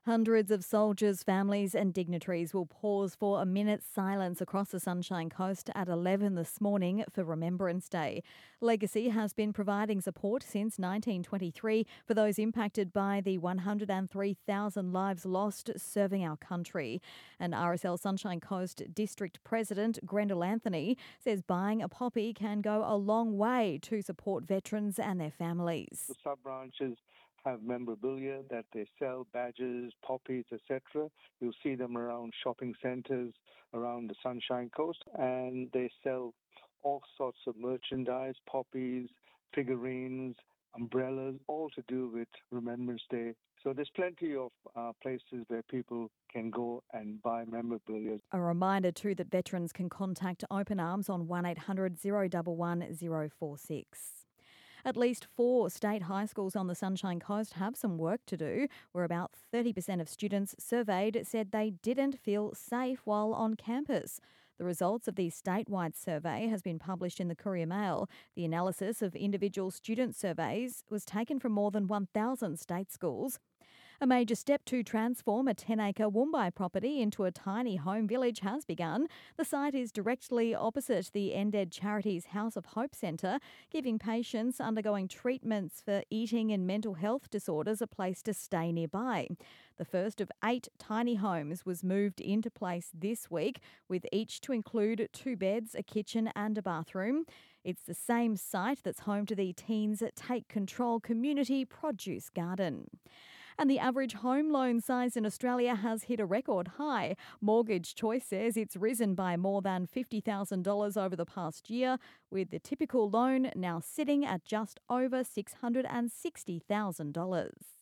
Hundreds of soldiers, families, and dignitaries will pause for a minute's silence across the Sunshine Coast at 11 this morning for Remembrance Day. Legacy has been providing support since 1923 for those impacted by the 103,000 lives lost serving our country. And RSL Sunshine Coast District President Grendel Anthony says buying a poppy can go a long way to support veterans and their families. The sub-branches have memorabilia that they sell, badges, poppies, etc. You'll see them around shopping centres around the Sunshine Coast, and they sell all sorts of merchandise, poppies, figurines, umbrellas, all to do with Remembrance Day. So there's plenty of places where people can go and buy memorabilia. A reminder too that veterans can contact Open Arms on 1800 011 046. At least 4 state high schools on the Sunshine Coast have some work to do, where about 30% of students surveyed said they didn't feel safe while on campus. The results of the statewide survey has been published in the Courier Mail. The analysis of individual student surveys was taken from more than 1,000 state schools. A major step to transform a 10-acre Woombye property into a tiny home village has begun. The site is directly opposite the NDED Charities House of Hope Centre, giving patients undergoing treatments for eating and mental health disorders a place to stay nearby. The first of 8 tiny homes was moved into place this week, with each to include 2 beds, a kitchen and a bathroom. It's the same site that's home to the Teens Take Control Community Produce Garden. And the average home loan size in Australia has hit a record high. Mortgage Choice says it's risen by more than $50,000 over the past year, with the typical loan now sitting at just over $660,000.